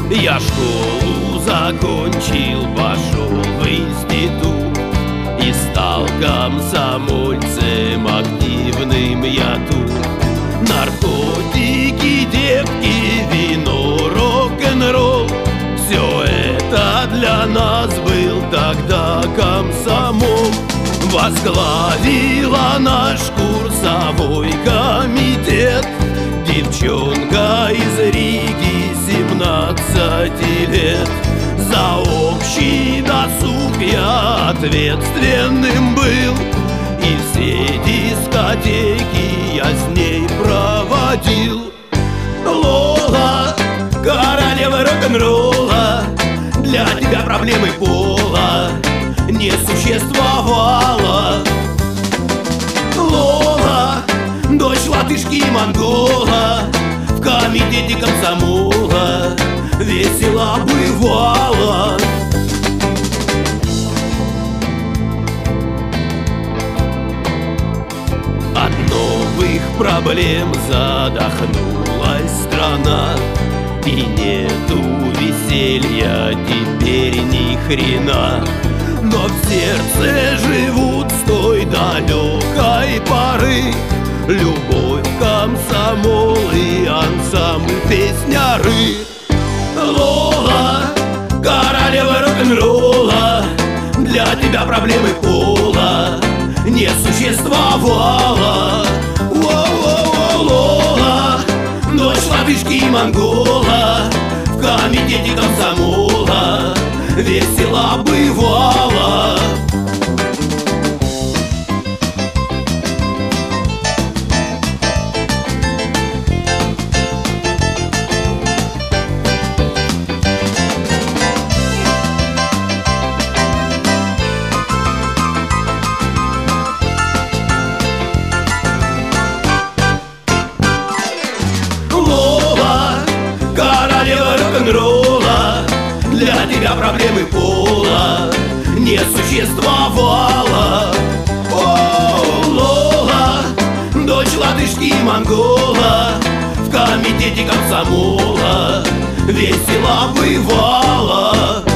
Я школу закончил, пошел в институт и стал комсомольцем активным я тут. Наркотики, девки, вино, рок-н-ролл — все это для нас был тогда комсомол. Возглавила наш курсовой комитет девчонка из Риги 17 лет. За общий досуг я ответственным был, и все дискотеки я с ней проводил. Лола, королева рок-н-ролла, для тебя проблемы пола не существовало. Лола, дочь латышки и монгола, в комитете комсомола весело бывало. От новых проблем задохнулась страна, и нету веселья теперь ни хрена. Но в сердце живут с той далекой поры любовь, комсомол и ансамбль песняры. Лола, королева рок-н-ролла, для тебя проблемы пола не существовало. Лола, дочь латышки и монгола, в комитете комсомола весело бывало. Рок-н-ролла, для тебя проблемы пола не существовало. О, Лола, дочь латышки и монгола, в комитете комсомола весело бывало.